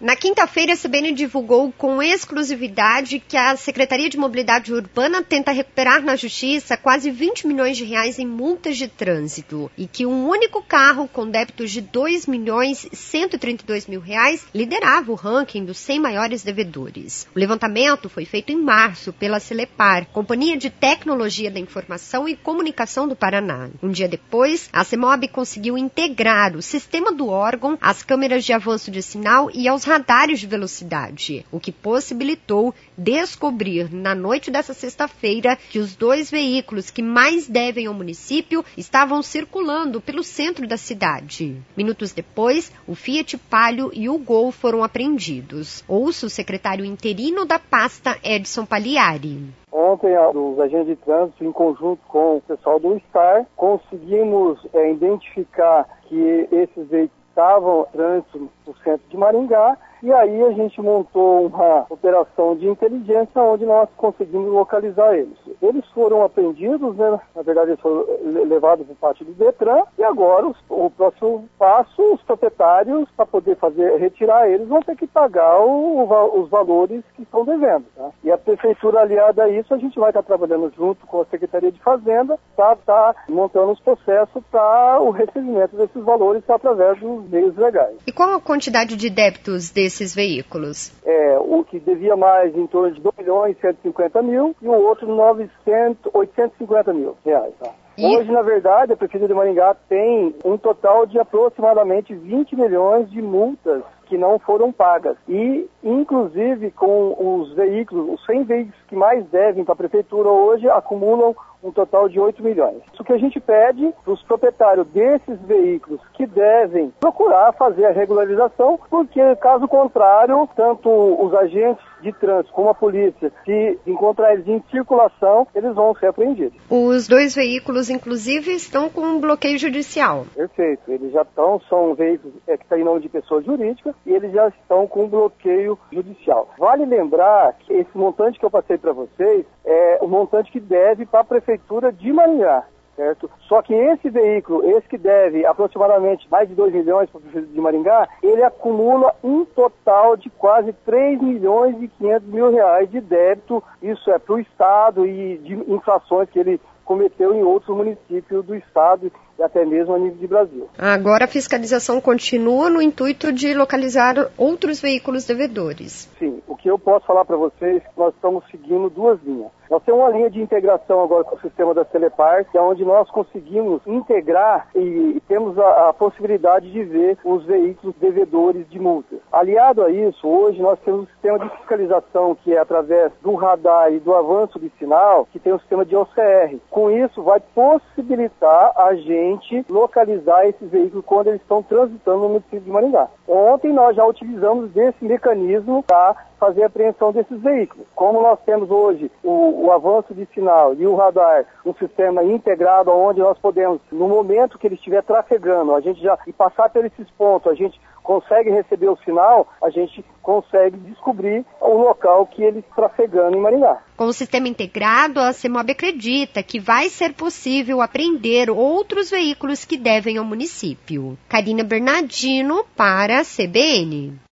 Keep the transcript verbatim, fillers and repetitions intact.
Na quinta-feira, a C B N divulgou com exclusividade que a Secretaria de Mobilidade Urbana tenta recuperar na Justiça quase vinte milhões de reais em multas de trânsito e que um único carro com débitos de dois milhões cento e trinta e dois mil reais liderava o ranking dos cem maiores devedores. O levantamento foi feito em março pela Celepar, Companhia de Tecnologia da Informação e Comunicação do Paraná. Um dia depois, a CEMOB conseguiu integrar o sistema do órgão às câmeras de avanço de sinal e aos radares de velocidade, o que possibilitou descobrir na noite dessa sexta-feira que os dois veículos que mais devem ao município estavam circulando pelo centro da cidade. Minutos depois, o Fiat Palio e o Gol foram apreendidos. Ouça o secretário interino da pasta, Edson Pagliari. Ontem, os agentes de trânsito, em conjunto com o pessoal do STAR, conseguimos é, identificar que esses veículos estavam em trânsito no centro de Maringá, e aí a gente montou uma operação de inteligência onde nós conseguimos localizar eles. Eles foram apreendidos, né? Na verdade eles foram levados por parte do Detran, e agora os, o próximo passo, os proprietários, para poder fazer, retirar eles, vão ter que pagar o, o, os valores que estão devendo. Tá? E a prefeitura, aliada a isso, a gente vai estar trabalhando junto com a Secretaria de Fazenda, para estar tá montando os processos para o recebimento desses valores através dos meios legais. E qual a quantidade de débitos desses esses veículos? É, o que devia mais em torno de dois milhões e cento e cinquenta mil e o outro novecentos, oitocentos e cinquenta mil reais. Tá? E... Hoje, na verdade, a Prefeitura de Maringá tem um total de aproximadamente vinte milhões de multas que não foram pagas. E, inclusive, com os veículos, os cem veículos que mais devem para a Prefeitura hoje, acumulam um total de oito milhões. Isso que a gente pede para os proprietários desses veículos que devem procurar fazer a regularização, porque, caso contrário, tanto os agentes de trânsito como a polícia, se encontrar eles em circulação, eles vão ser apreendidos. Os dois veículos, inclusive, estão com um bloqueio judicial. Perfeito. Eles já estão, são veículos é, que estão em nome de pessoa jurídica e eles já estão com bloqueio judicial. Vale lembrar que esse montante que eu passei para vocês é o montante que deve para a Prefeitura de Maringá. Certo? Só que esse veículo, esse que deve aproximadamente mais de dois milhões para o prefeito de Maringá, ele acumula um total de quase três milhões e quinhentos mil reais de débito, isso é para o Estado e de infrações que ele cometeu em outros municípios do Estado e até mesmo a nível de Brasil. Agora a fiscalização continua no intuito de localizar outros veículos devedores. Sim, o que eu posso falar para vocês é que nós estamos seguindo duas linhas. Nós temos uma linha de integração agora com o sistema da Celepar, que é onde nós conseguimos integrar e, e temos a, a possibilidade de ver os veículos devedores de multas. Aliado a isso, hoje nós temos um sistema de fiscalização que é através do radar e do avanço de sinal, que tem o sistema de O C R. Com isso, vai possibilitar a gente localizar esses veículos quando eles estão transitando no município de Maringá. Ontem nós já utilizamos desse mecanismo para fazer a apreensão desses veículos. Como nós temos hoje o, o avanço de sinal e o radar, um sistema integrado onde nós podemos, no momento que ele estiver trafegando, a gente já e passar por esses pontos, a gente consegue receber o sinal, a gente consegue descobrir o local que ele está trafegando em Maringá. Com o sistema integrado, a CEMOB acredita que vai ser possível apreender outros veículos que devem ao município. Karina Bernardino para a C B N.